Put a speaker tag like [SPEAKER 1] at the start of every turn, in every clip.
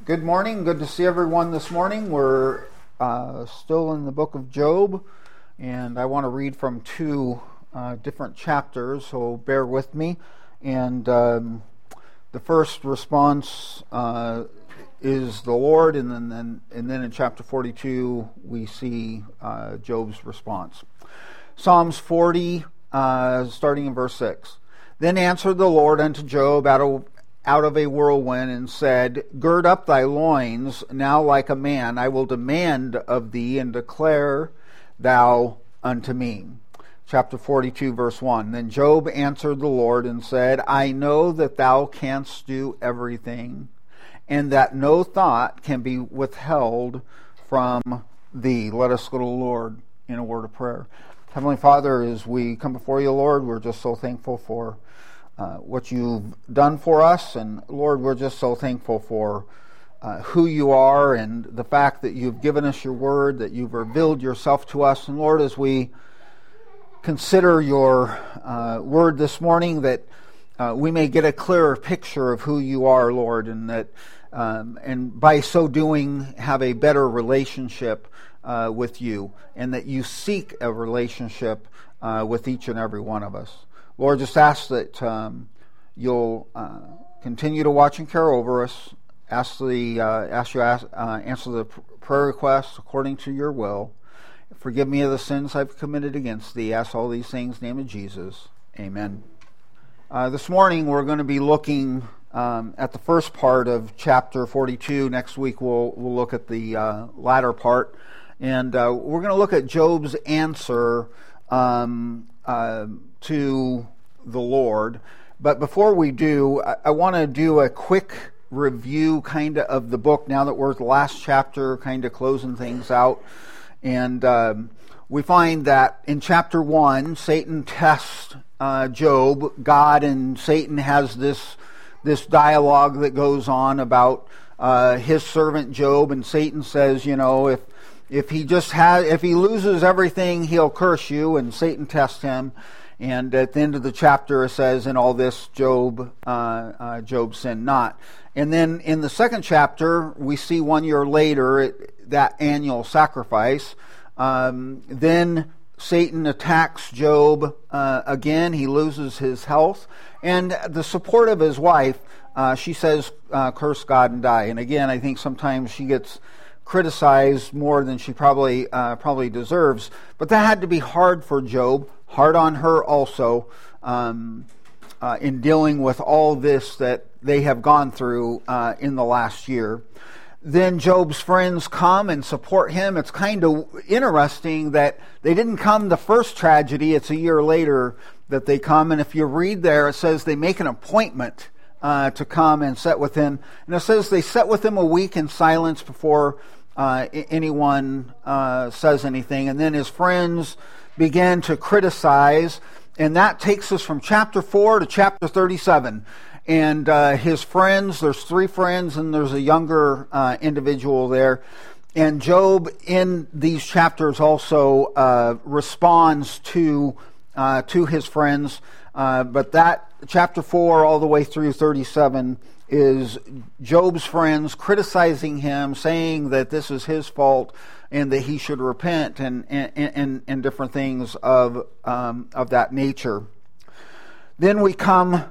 [SPEAKER 1] Good morning. Good to see everyone this morning. We're still in the book of Job, and I want to read from two different chapters, so bear with me. And the first response is the Lord, and then in chapter 42 we see Job's response. Psalms 40, starting in verse 6. Then answered the Lord unto Job out of a whirlwind, and said, Gird up thy loins, now like a man. I will demand of thee, and declare thou unto me. Chapter 42, verse 1. Then Job answered the Lord and said, I know that thou canst do everything, and that no thought can be withheld from thee. Let us go to the Lord in a word of prayer. Heavenly Father, as we come before you, Lord, we're just so thankful for what you've done for us. And Lord, we're just so thankful for who you are and the fact that you've given us your word, that you've revealed yourself to us. And Lord, as we consider your word this morning, that we may get a clearer picture of who you are, Lord, and that and by so doing have a better relationship with you, and that you seek a relationship with each and every one of us. Lord, just ask that you'll continue to watch and care over us. Answer the prayer requests according to your will. Forgive me of the sins I've committed against thee. Ask all these things in the name of Jesus. Amen. This morning we're going to be looking at the first part of chapter 42. Next week we'll look at the latter part. And we're going to look at Job's answer to the Lord. But before we do, I want to do a quick review kind of the book now that we're at the last chapter, kind of closing things out. And we find that in chapter 1, Satan tests Job. God and Satan has this dialogue that goes on about his servant Job, and Satan says, you know, if he loses everything, he'll curse you. And Satan tests him. And at the end of the chapter, it says, in all this, Job sinned not. And then in the second chapter, we see 1 year later that annual sacrifice. Then Satan attacks Job again. He loses his health. And the support of his wife, she says, curse God and die. And again, I think sometimes she gets criticized more than she probably deserves. But that had to be hard for Job, hard on her also, in dealing with all this that they have gone through in the last year. Then Job's friends come and support him. It's kind of interesting that they didn't come the first tragedy. It's a year later that they come. And if you read there, it says they make an appointment to come and sit with him. And it says they sat with him a week in silence before anyone says anything. And then his friends began to criticize. And that takes us from chapter 4 to chapter 37. And his friends, there's 3 friends, and there's a younger individual there. And Job in these chapters also responds to his friends. But that chapter 4 all the way through 37 is Job's friends criticizing him, saying that this is his fault and that he should repent and different things of that nature. Then we come.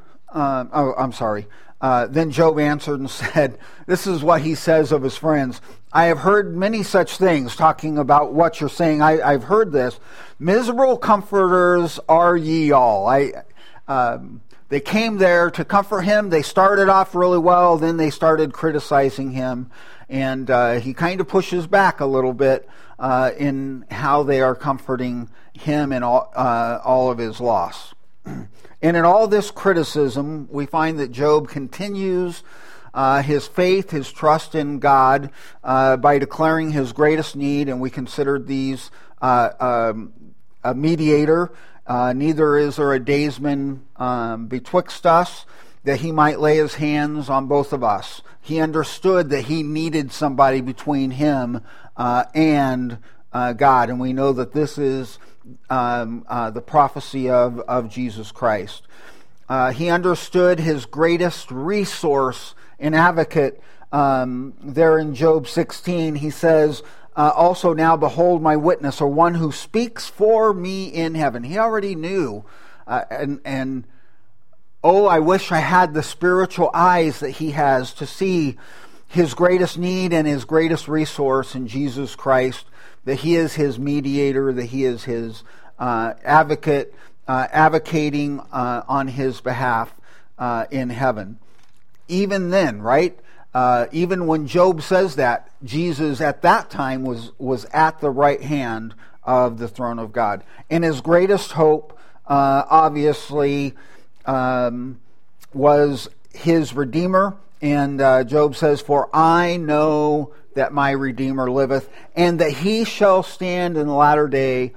[SPEAKER 1] Then Job answered and said, this is what he says of his friends. I have heard many such things, talking about what you're saying. I've heard this. Miserable comforters are ye all. They came there to comfort him. They started off really well. Then they started criticizing him. And he kind of pushes back a little bit in how they are comforting him in all of his loss. And in all this criticism, we find that Job continues his faith, his trust in God by declaring his greatest need. And we considered these a mediator. Neither is there a daysman betwixt us, that he might lay his hands on both of us. He understood that he needed somebody between him and God. And we know that this is the prophecy of Jesus Christ. He understood his greatest resource and advocate There in Job 16, he says, also now behold my witness, or one who speaks for me in heaven. He already knew. And oh, I wish I had the spiritual eyes that he has to see his greatest need and his greatest resource in Jesus Christ, that he is his mediator, that he is his advocate, advocating on his behalf in heaven. Even then, right? Even when Job says that, Jesus at that time was at the right hand of the throne of God. And his greatest hope, obviously, was his Redeemer. And Job says, for I know that my Redeemer liveth, and that he shall stand in the latter day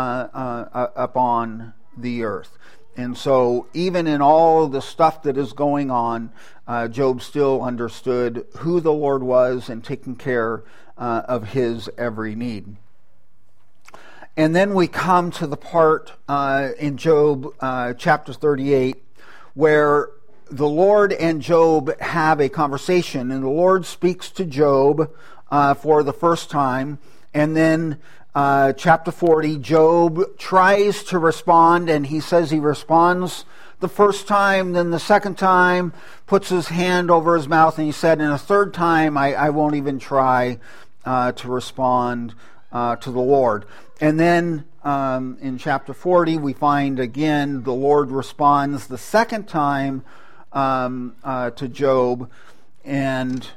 [SPEAKER 1] upon the earth. And so even in all the stuff that is going on, Job still understood who the Lord was and taking care of his every need. And then we come to the part in Job chapter 38 where the Lord and Job have a conversation, and the Lord speaks to Job for the first time, and then chapter 40, Job tries to respond, and he says he responds the first time, then the second time, puts his hand over his mouth, and he said, and a third time, I won't even try to respond to the Lord. And then in chapter 40, we find again the Lord responds the second time to Job, and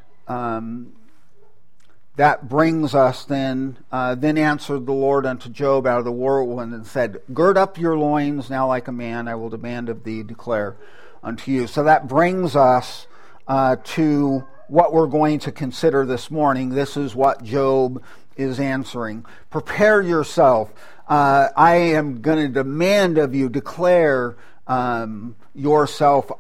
[SPEAKER 1] that brings us then answered the Lord unto Job out of the whirlwind and said, gird up your loins now like a man, I will demand of thee, declare unto you. So that brings us to what we're going to consider this morning. This is what Job is answering. Prepare yourself. I am going to demand of you, declare yourself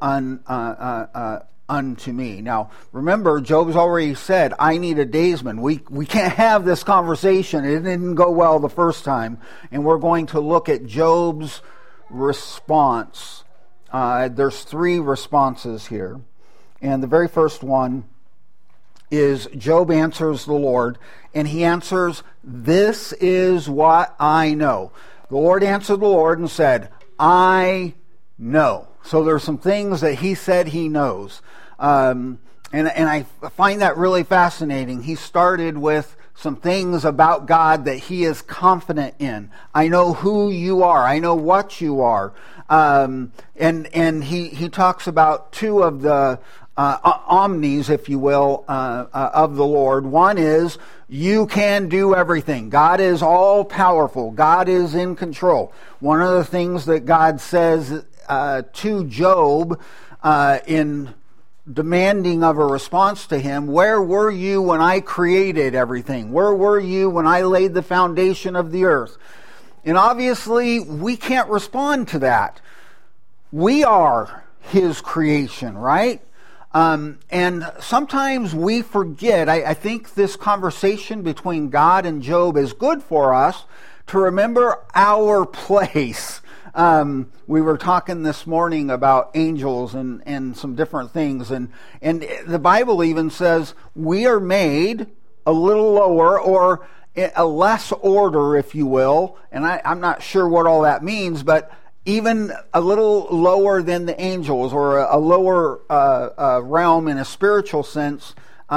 [SPEAKER 1] unto me. Now, remember, Job's already said, I need a daysman. We can't have this conversation. It didn't go well the first time. And we're going to look at Job's response. There's three responses here. And the very first one is Job answers the Lord, and he answers, this is what I know. The Lord answered the Lord and said, I know. So there's some things that he said he knows. And I find that really fascinating. He started with some things about God that he is confident in. I know who you are. I know what you are. And he talks about two of the omnis, if you will, of the Lord. One is, you can do everything. God is all powerful. God is in control. One of the things that God says to Job in demanding of a response to him, where were you when I created everything? Where were you when I laid the foundation of the earth? And obviously, we can't respond to that. We are his creation, right? And sometimes we forget. I think this conversation between God and Job is good for us to remember our place. We were talking this morning about angels and some different things, and the Bible even says we are made a little lower, or a less order, if you will, and I'm not sure what all that means, but even a little lower than the angels, or a lower realm in a spiritual sense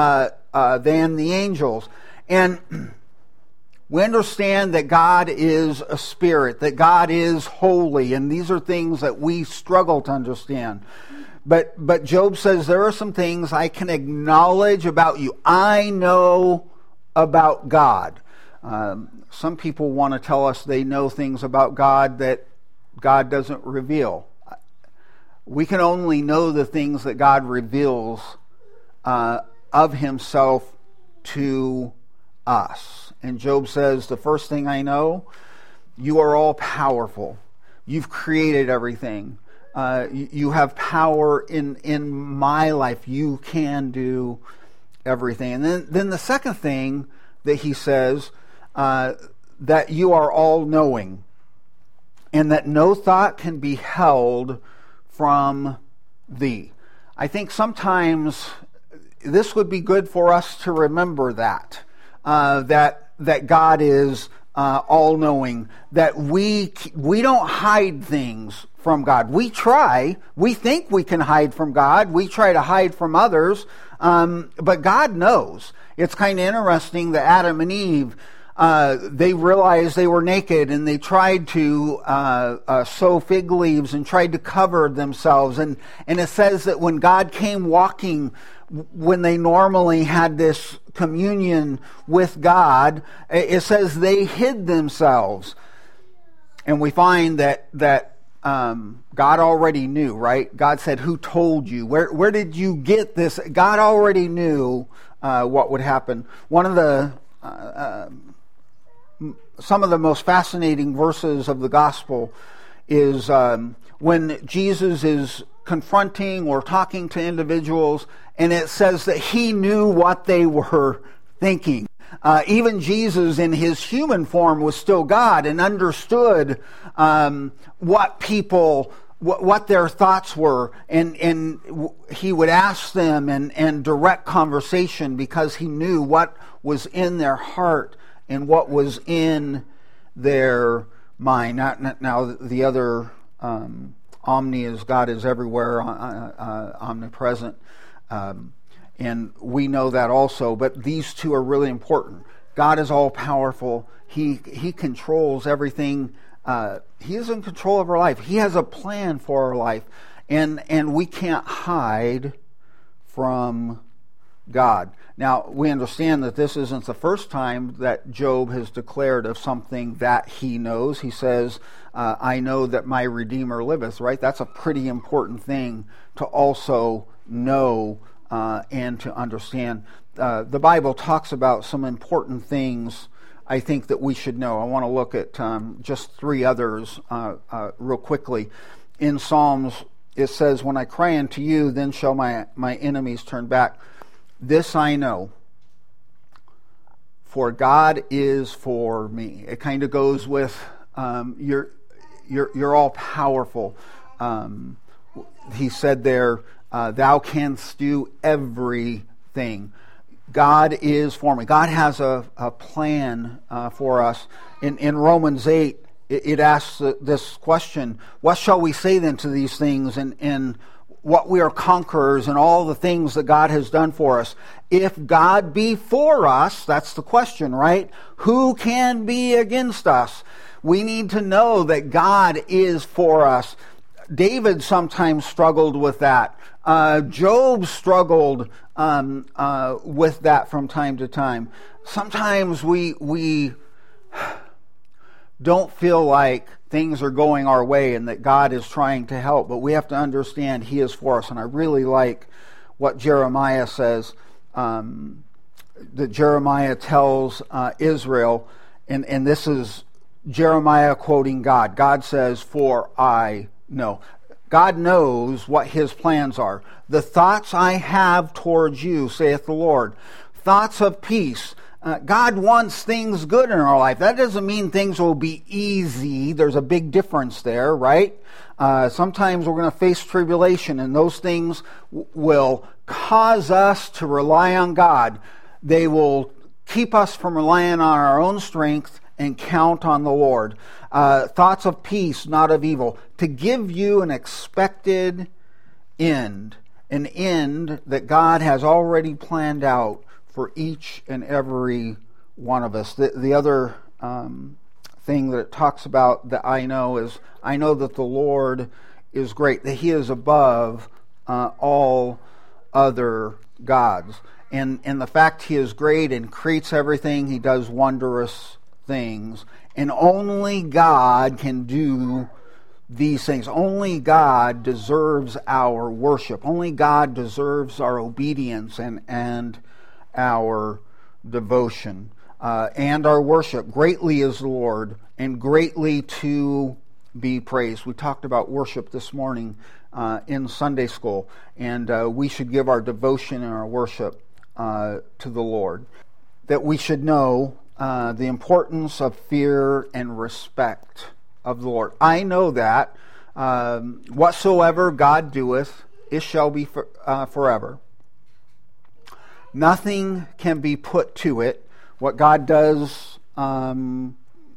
[SPEAKER 1] than the angels. And we understand that God is a spirit, that God is holy, and these are things that we struggle to understand. But Job says, there are some things I can acknowledge about you. I know about God. Some people want to tell us they know things about God that God doesn't reveal. We can only know the things that God reveals of himself to us. And Job says, the first thing I know, you are all powerful. You've created everything. You have power in my life. You can do everything. And then the second thing that he says, that you are all knowing, and that no thought can be held from thee. I think sometimes this would be good for us to remember that God is all-knowing, that we don't hide things from God. We think we can hide from God. We try to hide from others, but God knows. It's kind of interesting that Adam and Eve, they realized they were naked, and they tried to sew fig leaves and tried to cover themselves. And it says that when God came walking, when they normally had this communion with God, it says they hid themselves. And we find that God already knew, right? God said, "Who told you? Where did you get this?" God already knew what would happen. One of the some of the most fascinating verses of the gospel is when Jesus is confronting or talking to individuals, and it says that he knew what they were thinking. Even Jesus in his human form was still God and understood what their thoughts were, and he would ask them and direct conversation because he knew what was in their heart and what was in their mind. Now the other omni is God is everywhere, omnipresent. And we know that also, but these two are really important. God is all-powerful. He controls everything. He is in control of our life. He has a plan for our life. And we can't hide from God. Now, we understand that this isn't the first time that Job has declared of something that he knows. He says, I know that my Redeemer liveth, right? That's a pretty important thing to also know and to understand. The Bible talks about some important things I think that we should know. I want to look at just three others real quickly. In Psalms, it says, when I cry unto you, then shall my enemies turn back. This I know, for God is for me. It kind of goes with you're all powerful. He said there, thou canst do everything. God is for me. God has a plan for us. In Romans 8, it asks this question, what shall we say then to these things? And what we are conquerors and all the things that God has done for us. If God be for us, that's the question, right? Who can be against us? We need to know that God is for us. David sometimes struggled with that. Job struggled with that from time to time. Sometimes we don't feel like things are going our way and that God is trying to help, but we have to understand He is for us. And I really like what Jeremiah says, that Jeremiah tells Israel, and this is Jeremiah quoting God. God says, for I know. God knows what His plans are. The thoughts I have towards you, saith the Lord, thoughts of peace. God wants things good in our life. That doesn't mean things will be easy. There's a big difference there, right? Sometimes we're going to face tribulation, and those things will cause us to rely on God. They will keep us from relying on our own strength and count on the Lord. Thoughts of peace, not of evil, to give you an expected end, an end that God has already planned out for each and every one of us. The other thing that it talks about that I know is, I know that the Lord is great, that He is above all other gods. And the fact He is great and creates everything, He does wondrous things. And only God can do these things. Only God deserves our worship. Only God deserves our obedience and our devotion and our worship. Greatly is the Lord, and greatly to be praised. We talked about worship this morning in Sunday school, and we should give our devotion and our worship to the Lord. That we should know the importance of fear and respect of the Lord. I know that whatsoever God doeth, it shall be forever. Nothing can be put to it. What God does, God's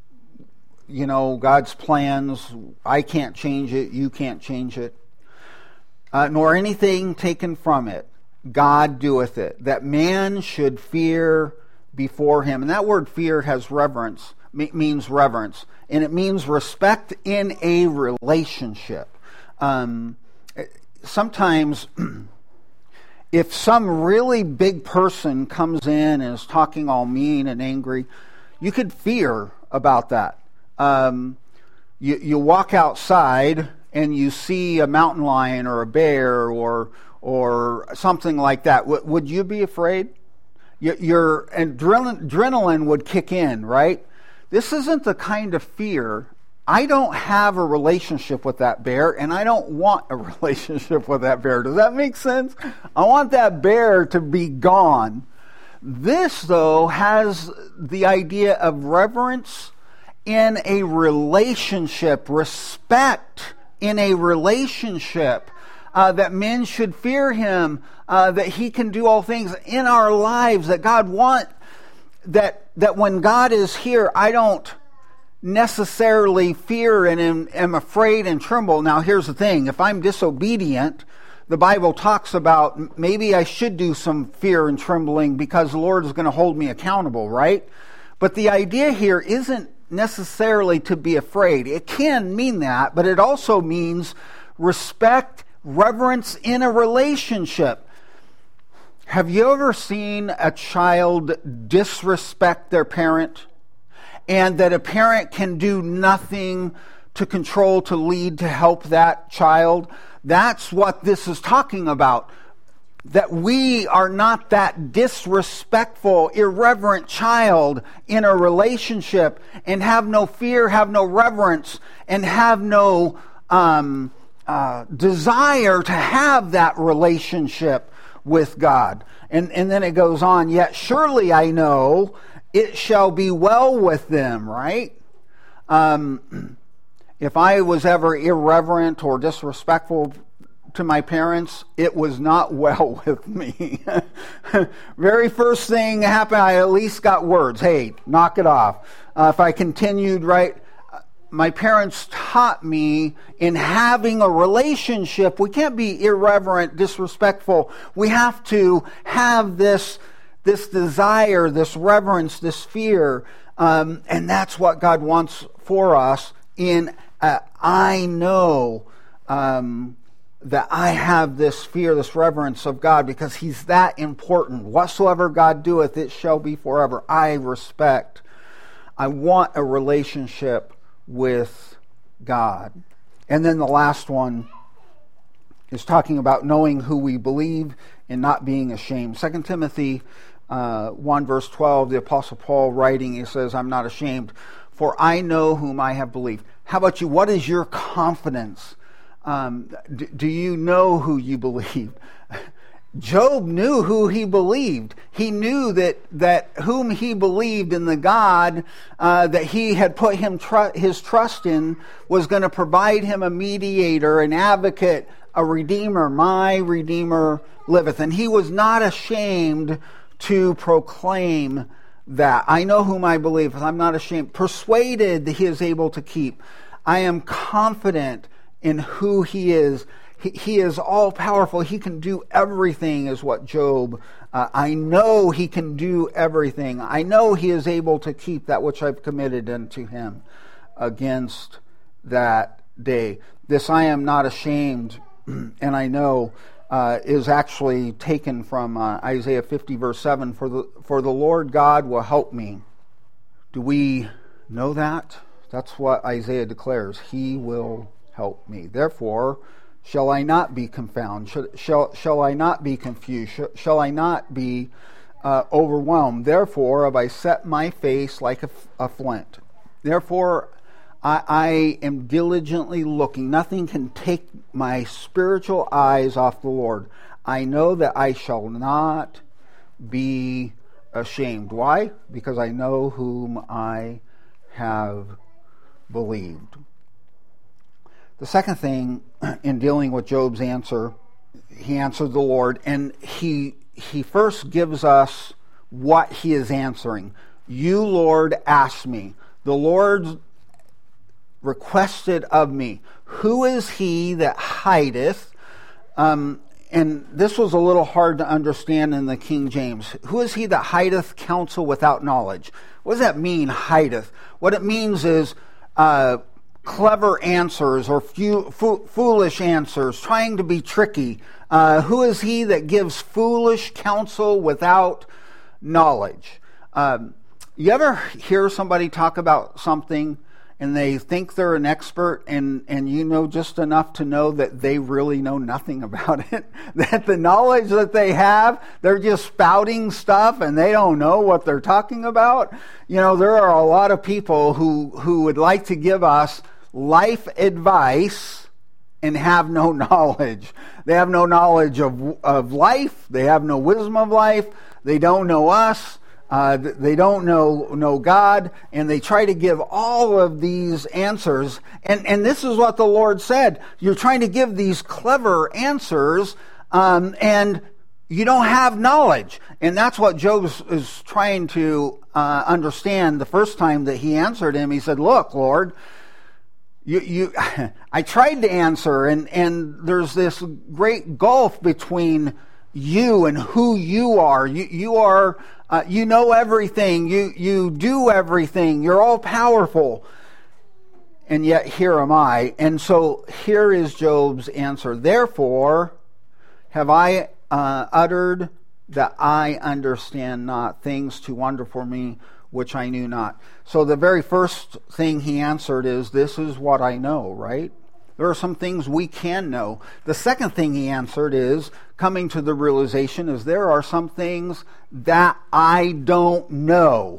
[SPEAKER 1] plans, I can't change it, you can't change it, nor anything taken from it. God doeth it, that man should fear before him. And that word fear has reverence, means reverence, and it means respect in a relationship. Sometimes if some really big person comes in and is talking all mean and angry, you could fear about that. You walk outside and you see a mountain lion or a bear or something like that. Would you be afraid? Your adrenaline would kick in, right? This isn't the kind of fear. I don't have a relationship with that bear, and I don't want a relationship with that bear. Does that make sense? I want that bear to be gone. This, though, has the idea of reverence in a relationship, respect in a relationship, that men should fear him, that he can do all things in our lives, that God wants, that when God is here, I don't necessarily fear and am afraid and tremble. Now, here's the thing. If I'm disobedient, the Bible talks about maybe I should do some fear and trembling because the Lord is going to hold me accountable, right? But the idea here isn't necessarily to be afraid. It can mean that, but it also means respect, reverence in a relationship. Have you ever seen a child disrespect their parent? And that a parent can do nothing to control, to lead, to help that child? That's what this is talking about. That we are not that disrespectful, irreverent child in a relationship and have no fear, have no reverence, and have no desire to have that relationship with God. And then it goes on, yet surely I know it shall be well with them, right? If I was ever irreverent or disrespectful to my parents, it was not well with me. Very first thing happened, I at least got words. Hey, knock it off. If I continued, right, my parents taught me in having a relationship, we can't be irreverent, disrespectful. We have to have this desire, this reverence, this fear, and that's what God wants for us. I know that I have this fear, this reverence of God, because He's that important. Whatsoever God doeth, it shall be forever. I respect. I want a relationship with God. And then the last one is talking about knowing who we believe and not being ashamed. 2 Timothy 1 verse 12, the Apostle Paul writing, he says, I'm not ashamed, for I know whom I have believed. How about you? What is your confidence? Do you know who you believe? Job knew who he believed. He knew that whom he believed in, the God that he had put his trust in, was going to provide him a mediator, an advocate, a redeemer. My Redeemer liveth. And he was not ashamed to proclaim that. I know whom I believe. I'm not ashamed. Persuaded that he is able to keep. I am confident in who he is. He is all powerful. He can do everything, is what Job. I know he can do everything. I know he is able to keep that which I've committed unto him against that day. This I am not ashamed, and I know is actually taken from Isaiah 50 verse 7. For the Lord God will help me. Do we know that? That's what Isaiah declares. He will help me. Therefore, shall I not be confounded? Shall I not be confused? Shall I not be overwhelmed? Therefore have I set my face like a flint. Therefore I am diligently looking. Nothing can take my spiritual eyes off the Lord. I know that I shall not be ashamed. Why? Because I know whom I have believed. The second thing in dealing with Job's answer, he answered the Lord, and he he first gives us what he is answering. You, Lord, asked me. The Lord requested of me. Who is he that hideth? And this was a little hard to understand in the King James. Who is he that hideth counsel without knowledge? What does that mean, hideth? What it means is clever answers or foolish answers, trying to be tricky. Who is he that gives foolish counsel without knowledge? You ever hear somebody talk about something and they think they're an expert and you know just enough to know that they really know nothing about it? That the knowledge that they have, they're just spouting stuff and they don't know what they're talking about? You know, there are a lot of people who would like to give us life advice and have no knowledge. They have no knowledge of life. They have no wisdom of life. They don't know us. They don't know God, and they try to give all of these answers. And this is what the Lord said. You're trying to give these clever answers, and you don't have knowledge. And that's what Job is trying to understand. The first time that he answered him, he said, look, Lord, I tried to answer, and there's this great gulf between you and who you are. You are, you know everything. You do everything. You're all powerful. And yet here am I. And so here is Job's answer. Therefore have I uttered that I understand not, things too wonderful for me, which I knew not. So the very first thing he answered is, this is what I know, right? There are some things we can know. The second thing he answered is, coming to the realization, is there are some things that I don't know.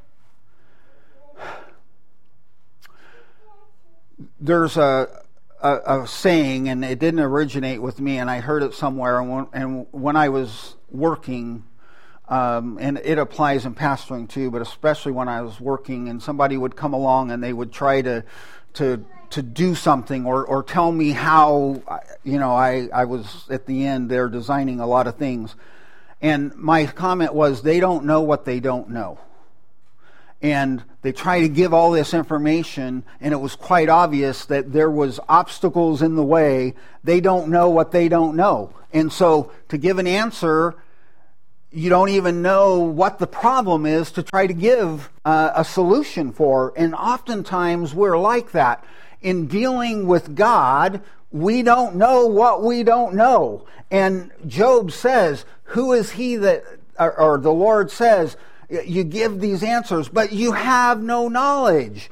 [SPEAKER 1] There's a saying, and it didn't originate with me, and I heard it somewhere, and when I was working, and it applies in pastoring too, but especially when I was working and somebody would come along and they would try to do something or tell me how, I was at the end there designing a lot of things. And my comment was, they don't know what they don't know. And they try to give all this information, and it was quite obvious that there was obstacles in the way. They don't know what they don't know. And so to give an answer, you don't even know what the problem is to try to give a solution for. And oftentimes we're like that. In dealing with God, we don't know what we don't know. And Job says, who is he that, or the Lord says, you give these answers, but you have no knowledge.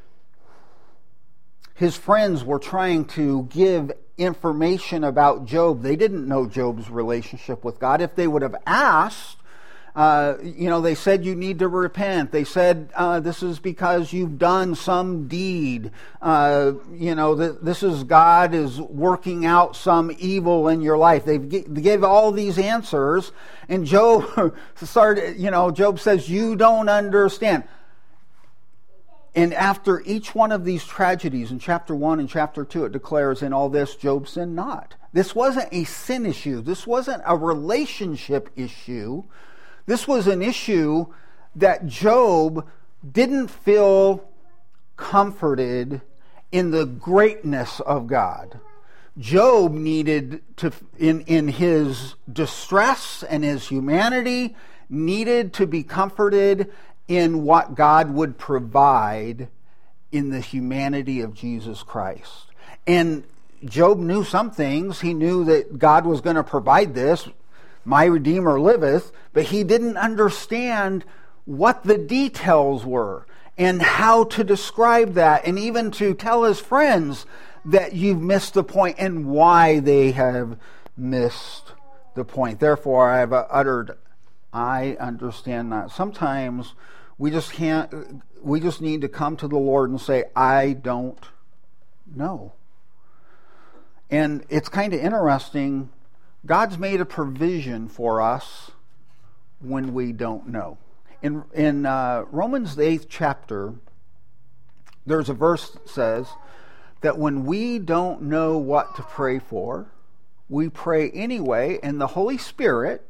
[SPEAKER 1] His friends were trying to give information about Job. They didn't know Job's relationship with God. If they would have asked, they said you need to repent. They said this is because you've done some deed. This is God is working out some evil in your life. They gave all these answers, and Job started. Job says you don't understand. And after each one of these tragedies in chapter 1 and chapter 2, it declares, in all this, Job sinned not. This wasn't a sin issue. This wasn't a relationship issue. This was an issue that Job didn't feel comforted in the greatness of God. Job needed to, in his distress and his humanity, needed to be comforted in what God would provide in the humanity of Jesus Christ. And Job knew some things. He knew that God was going to provide this. My Redeemer liveth. But he didn't understand what the details were and how to describe that, and even to tell his friends that you've missed the point and why they have missed the point. Therefore, I have uttered, I understand not. Sometimes we just need to come to the Lord and say, I don't know. And it's kind of interesting. God's made a provision for us when we don't know. In Romans the 8th chapter, there's a verse that says that when we don't know what to pray for, we pray anyway, and the Holy Spirit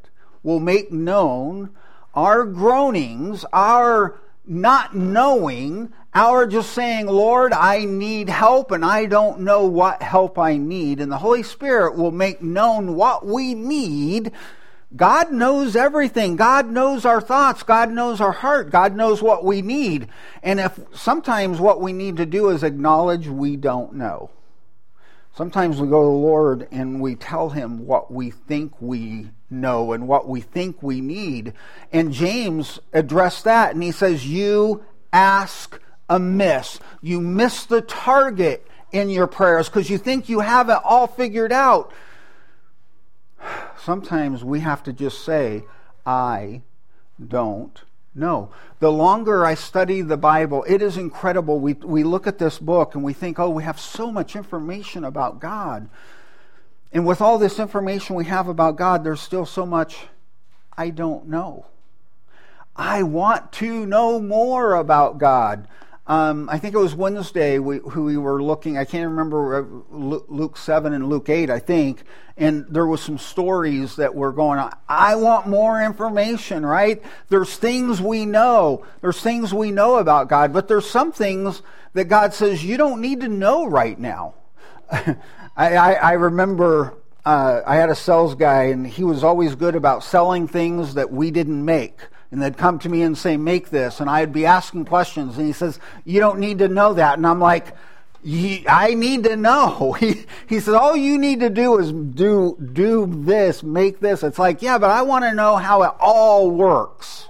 [SPEAKER 1] will make known our groanings, our not knowing, our just saying, Lord, I need help and I don't know what help I need. And the Holy Spirit will make known what we need. God knows everything. God knows our thoughts. God knows our heart. God knows what we need. And if sometimes what we need to do is acknowledge we don't know. Sometimes we go to the Lord and we tell him what we think we know and what we think we need. And James addressed that, and he says, you ask amiss. You miss the target in your prayers because you think you have it all figured out. Sometimes we have to just say, I don't know. The longer I study the Bible, it is incredible. We look at this book and we think, oh, we have so much information about God. And with all this information we have about God, there's still so much I don't know. I want to know more about God. I think it was Wednesday we were looking, I can't remember, Luke 7 and Luke 8, I think, and there was some stories that were going on. I want more information, right? There's things we know. There's things we know about God, but there's some things that God says you don't need to know right now. I remember I had a sales guy, and he was always good about selling things that we didn't make. And they'd come to me and say, make this. And I'd be asking questions. And he says, you don't need to know that. And I'm like, I need to know. He says, all you need to do is do this, make this. It's like, yeah, but I want to know how it all works.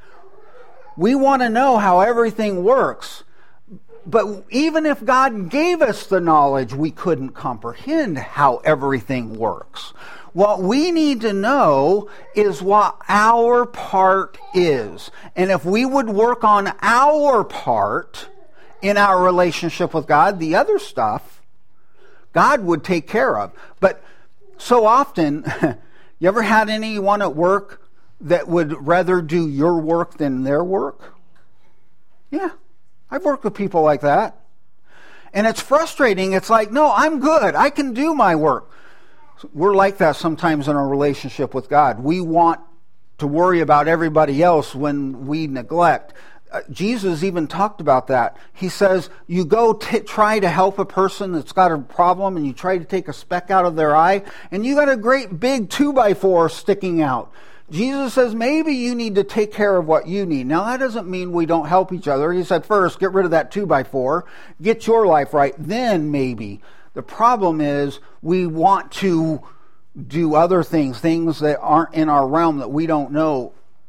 [SPEAKER 1] We want to know how everything works. But even if God gave us the knowledge, we couldn't comprehend how everything works. What we need to know is what our part is. And if we would work on our part in our relationship with God, the other stuff, God would take care of. But so often, you ever had anyone at work that would rather do your work than their work? Yeah, I've worked with people like that. And it's frustrating. It's like, no, I'm good. I can do my work. We're like that sometimes in our relationship with God. We want to worry about everybody else when we neglect. Jesus even talked about that. He says, you go try to help a person that's got a problem, and you try to take a speck out of their eye, and you got a great big 2x4 sticking out. Jesus says, maybe you need to take care of what you need. Now, that doesn't mean we don't help each other. He said, first, get rid of that 2x4, get your life right, then maybe. The problem is we want to do other things that aren't in our realm that we don't know.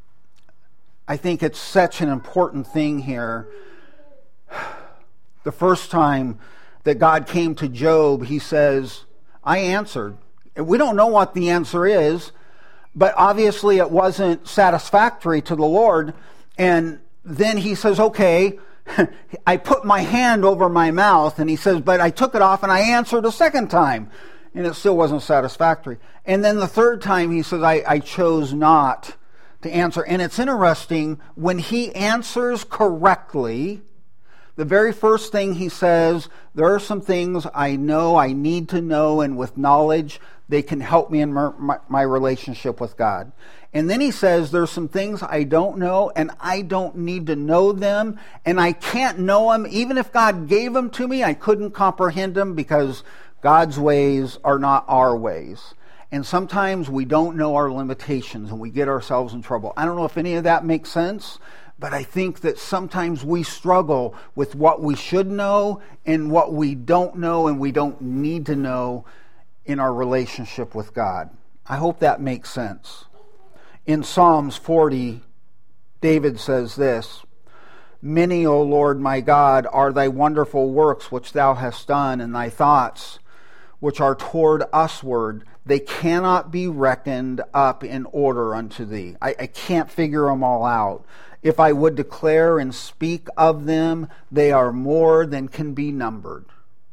[SPEAKER 1] I think it's such an important thing here. The first time that God came to Job, he says, I answered. We don't know what the answer is, but obviously it wasn't satisfactory to the Lord. And then he says, okay, I put my hand over my mouth, and he says, but I took it off and I answered a second time, and it still wasn't satisfactory. And then the third time he says, I chose not to answer. And it's interesting, when he answers correctly, the very first thing he says, there are some things I know, I need to know, and with knowledge, they can help me in my relationship with God. And then he says, there's some things I don't know, and I don't need to know them, and I can't know them. Even if God gave them to me, I couldn't comprehend them because God's ways are not our ways. And sometimes we don't know our limitations, and we get ourselves in trouble. I don't know if any of that makes sense, but I think that sometimes we struggle with what we should know and what we don't know and we don't need to know in our relationship with God. I hope that makes sense. In Psalms 40, David says this, many, O Lord my God, are thy wonderful works which thou hast done, and thy thoughts which are toward usward. They cannot be reckoned up in order unto thee. I can't figure them all out. If I would declare and speak of them, they are more than can be numbered.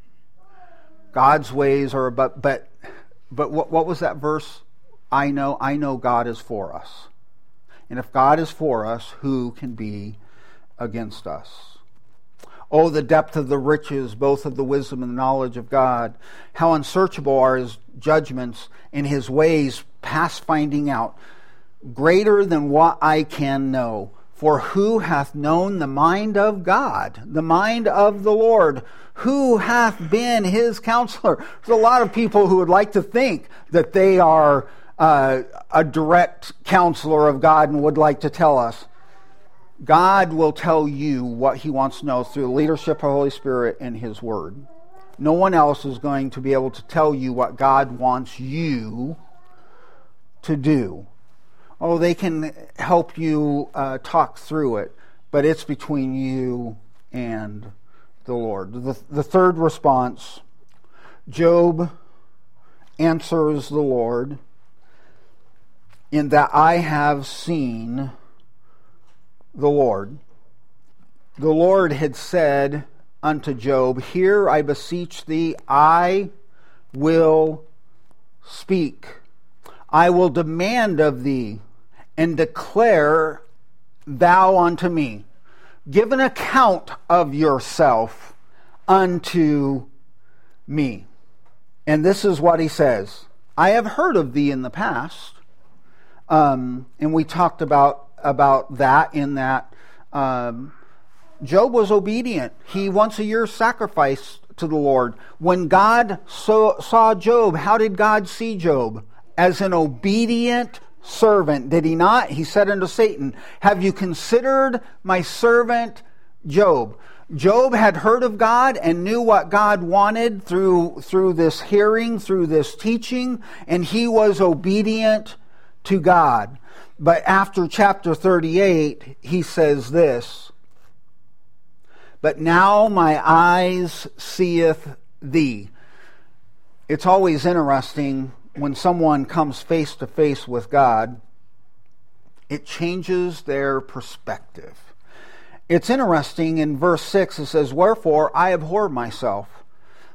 [SPEAKER 1] God's ways are but what was that verse? I know God is for us. And if God is for us, who can be against us? Oh, the depth of the riches, both of the wisdom and the knowledge of God. How unsearchable are his judgments and his ways past finding out. greater than what I can know. For who hath known the mind of God, the mind of the Lord? Who hath been his counselor? There's a lot of people who would like to think that they are a direct counselor of God and would like to tell us. God will tell you what he wants to know through the leadership of the Holy Spirit and his word. No one else is going to be able to tell you what God wants you to do. Oh, they can help you talk through it, but it's between you and the Lord. The third response, Job answers the Lord in that I have seen the Lord. The Lord had said unto Job, Hear, I beseech thee, I will speak. I will demand of thee, and declare thou unto me. Give an account of yourself unto me. And this is what he says. I have heard of thee in the past. And we talked about that in that Job was obedient. He once a year sacrificed to the Lord. When God saw Job, how did God see Job? As an obedient servant, did he not? He said unto Satan, Have you considered my servant Job? Job had heard of God and knew what God wanted through this hearing, through this teaching, and he was obedient to God. But after chapter 38, he says this, But now my eyes seeth thee. It's always interesting when someone comes face to face with God, it changes their perspective. It's interesting in verse 6, it says, Wherefore I abhor myself.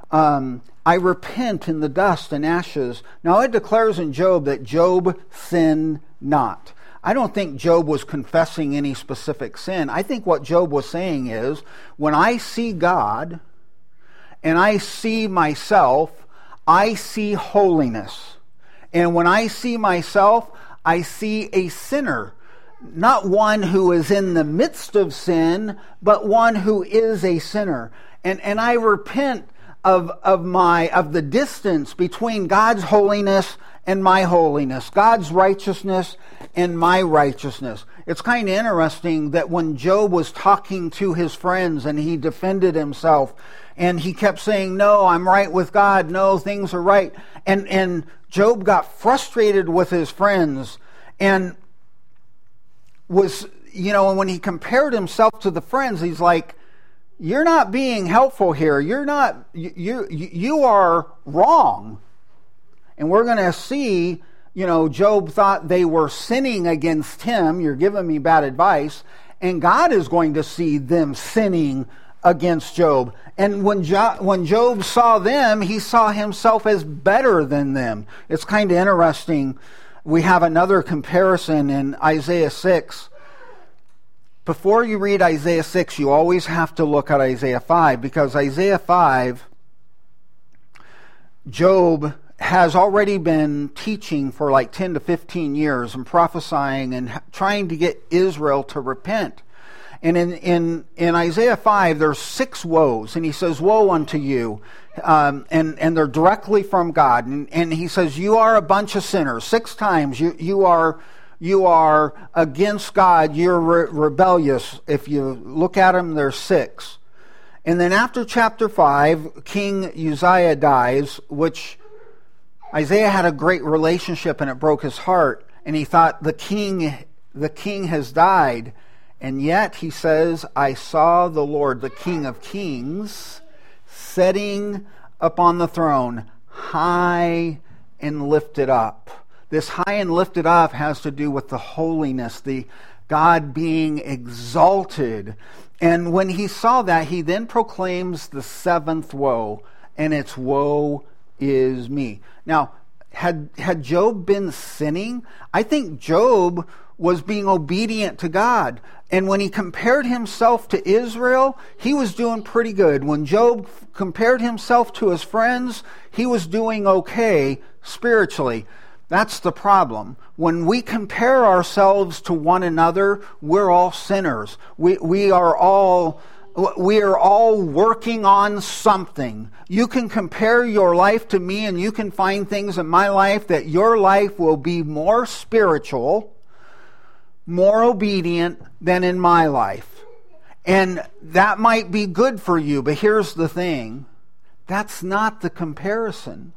[SPEAKER 1] I repent in the dust and ashes. Now it declares in Job that Job sinned not. I don't think Job was confessing any specific sin. I think what Job was saying is, when I see God and I see myself, I see holiness. And when I see myself, I see a sinner. Not one who is in the midst of sin, but one who is a sinner. And I repent of the distance between God's holiness and my holiness, God's righteousness and my righteousness. It's kind of interesting that when Job was talking to his friends and he defended himself and he kept saying, no, I'm right with God, no, things are right. And Job got frustrated with his friends and was, when he compared himself to the friends, he's like, you're not being helpful here. You are wrong. And we're going to see, Job thought they were sinning against him. You're giving me bad advice. And God is going to see them sinning against Job. And when Job saw them, he saw himself as better than them. It's kind of interesting. We have another comparison in Isaiah 6. Before you read Isaiah 6, you always have to look at Isaiah 5, because Isaiah 5, Job has already been teaching for like 10 to 15 years and prophesying and trying to get Israel to repent. And in Isaiah 5, there's 6 woes, and he says, Woe unto you, and they're directly from God. And he says, you are a bunch of sinners. 6 times you are against God, you're rebellious. If you look at them, there's 6. And then after chapter 5, King Uzziah dies, which Isaiah had a great relationship and it broke his heart. And he thought, the king has died. And yet he says, I saw the Lord, the King of Kings, sitting upon the throne, high and lifted up. This high and lifted up has to do with the holiness, the God being exalted. And when he saw that, he then proclaims the 7th woe, and it's woe is me. Now, had Job been sinning? I think Job was being obedient to God. And when he compared himself to Israel, he was doing pretty good. When Job compared himself to his friends, he was doing okay spiritually. That's the problem. When we compare ourselves to one another, we're all sinners. We are all working on something. You can compare your life to me, and you can find things in my life that your life will be more spiritual, more obedient than in my life. And that might be good for you, but here's the thing. That's not the comparison.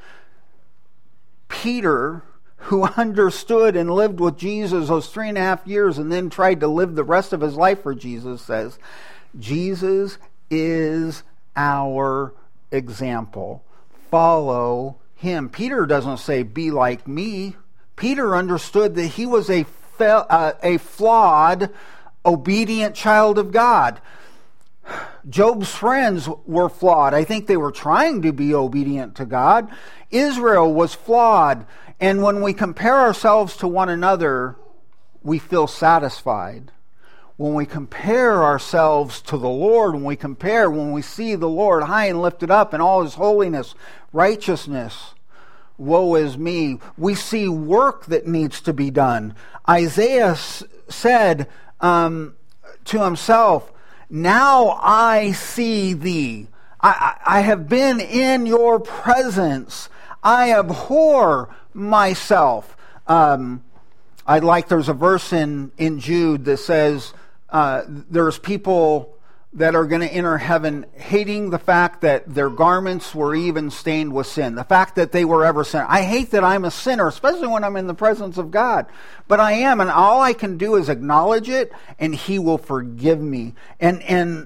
[SPEAKER 1] Peter, who understood and lived with Jesus those 3.5 years and then tried to live the rest of his life for Jesus, says, Jesus is our example. Follow him. Peter doesn't say, be like me. Peter understood that he was a flawed, obedient child of God. Job's friends were flawed. I think they were trying to be obedient to God. Israel was flawed. And when we compare ourselves to one another, we feel satisfied. When we compare ourselves to the Lord, when we see the Lord high and lifted up in all his holiness, righteousness, woe is me. We see work that needs to be done. Isaiah said to himself, now I see thee. I have been in your presence. I abhor myself. There's a verse in Jude that says there's people that are going to enter heaven hating the fact that their garments were even stained with sin. The fact that they were ever sinners. I hate that I'm a sinner, especially when I'm in the presence of God. But I am, and all I can do is acknowledge it, and he will forgive me. And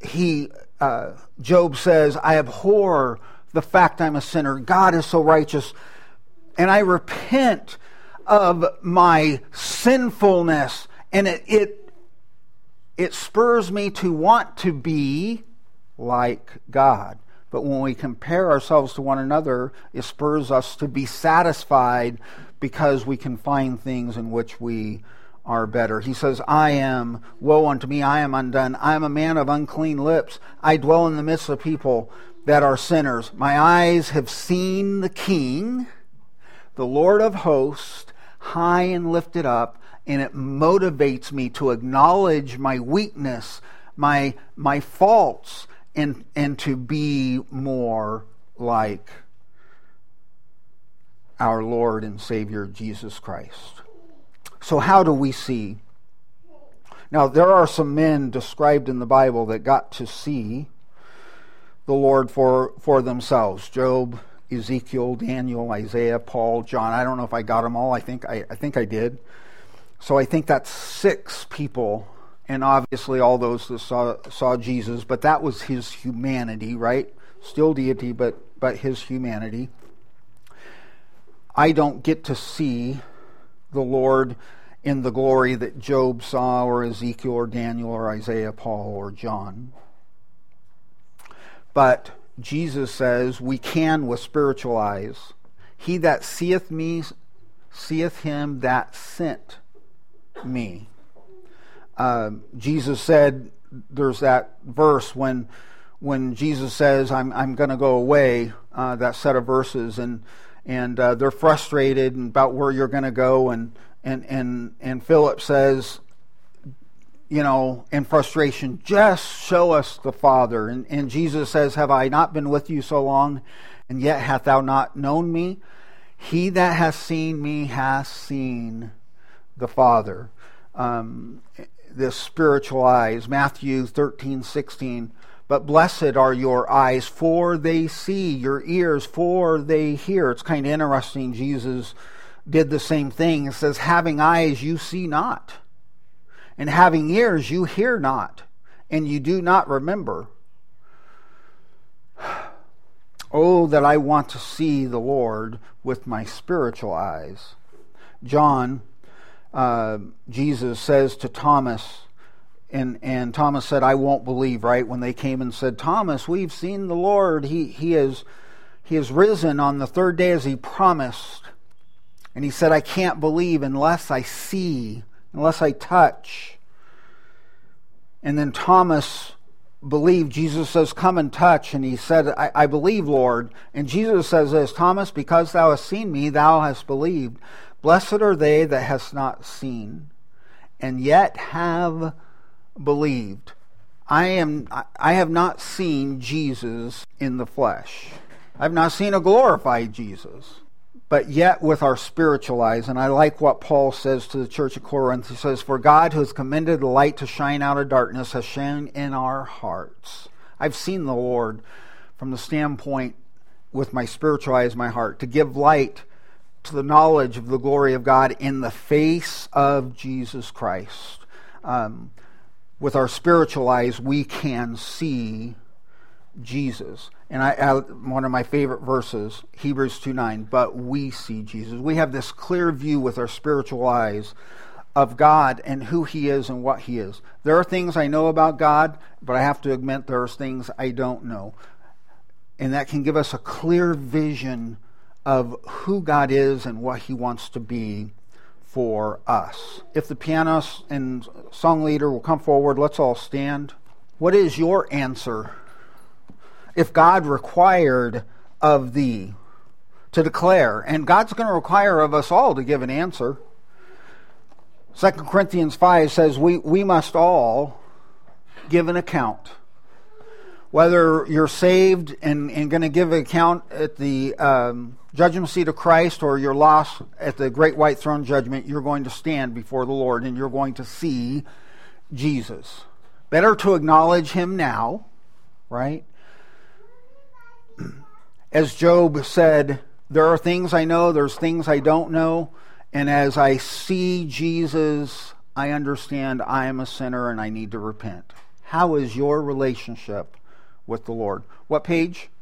[SPEAKER 1] Job says, I abhor the fact I'm a sinner. God is so righteous. And I repent of my sinfulness. And it spurs me to want to be like God. But when we compare ourselves to one another, it spurs us to be satisfied because we can find things in which we are better. He says, woe unto me, I am undone. I am a man of unclean lips. I dwell in the midst of people that are sinners. My eyes have seen the King, the Lord of hosts, high and lifted up. And it motivates me to acknowledge my weakness, my faults, and to be more like our Lord and Savior Jesus Christ. So how do we see? Now, there are some men described in the Bible that got to see the Lord for themselves. Job, Ezekiel, Daniel, Isaiah, Paul, John. I don't know if I got them all. I think I did. So I think that's 6 people, and obviously all those that saw Jesus, but that was his humanity, right? Still deity, but his humanity. I don't get to see the Lord in the glory that Job saw, or Ezekiel, or Daniel, or Isaiah, Paul, or John. But Jesus says we can with spiritual eyes. He that seeth me, seeth him that sent me. Jesus said, there's that verse when Jesus says, I'm going to go away, that set of verses, and they're frustrated about where you're going to go, and Philip says, in frustration, just show us the Father. And Jesus says, have I not been with you so long, and yet hath thou not known me? He that hath seen me hath seen the Father. The spiritual eyes. Matthew 13:16. But blessed are your eyes, for they see, your ears, for they hear. It's kind of interesting. Jesus did the same thing. It says, having eyes you see not, and having ears you hear not, and you do not remember. Oh, that I want to see the Lord with my spiritual eyes. John, Jesus says to Thomas, and Thomas said, I won't believe, right? When they came and said, Thomas, we've seen the Lord. He has risen on the 3rd day as he promised. And he said, I can't believe unless I see, unless I touch. And then Thomas believe, Jesus says, come and touch. And he said, I believe, Lord. And Jesus says this, Thomas, because thou hast seen me, thou hast believed. Blessed are they that hast not seen, and yet have believed. I have not seen Jesus in the flesh. I've not seen a glorified Jesus. But yet with our spiritual eyes, and I like what Paul says to the church of Corinth. He says, for God who has commanded the light to shine out of darkness has shone in our hearts. I've seen the Lord from the standpoint with my spiritual eyes, my heart, to give light to the knowledge of the glory of God in the face of Jesus Christ. With our spiritual eyes, we can see Jesus. And one of my favorite verses, Hebrews 2:9, but we see Jesus. We have this clear view with our spiritual eyes of God and who He is and what He is. There are things I know about God, but I have to admit there are things I don't know. And that can give us a clear vision of who God is and what He wants to be for us. If the pianist and song leader will come forward, let's all stand. What is your answer? If God required of thee to declare, and God's going to require of us all to give an answer. 2 Corinthians 5 says we must all give an account. Whether you're saved and going to give an account at the judgment seat of Christ, or you're lost at the great white throne judgment, you're going to stand before the Lord and you're going to see Jesus. Better to acknowledge Him now, right? As Job said, there are things I know, there's things I don't know, and as I see Jesus, I understand I am a sinner and I need to repent. How is your relationship with the Lord? What page?